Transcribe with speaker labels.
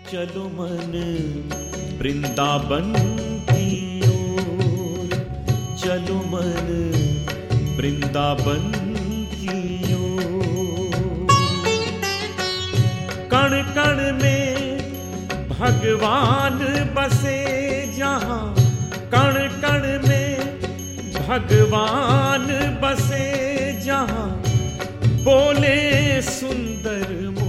Speaker 1: चलो मन वृंदावन की ओर, चलो मन वृंदावन की ओर। कण कण में भगवान बसे जहाँ, कण कण में भगवान बसे जहाँ, बोले सुंदर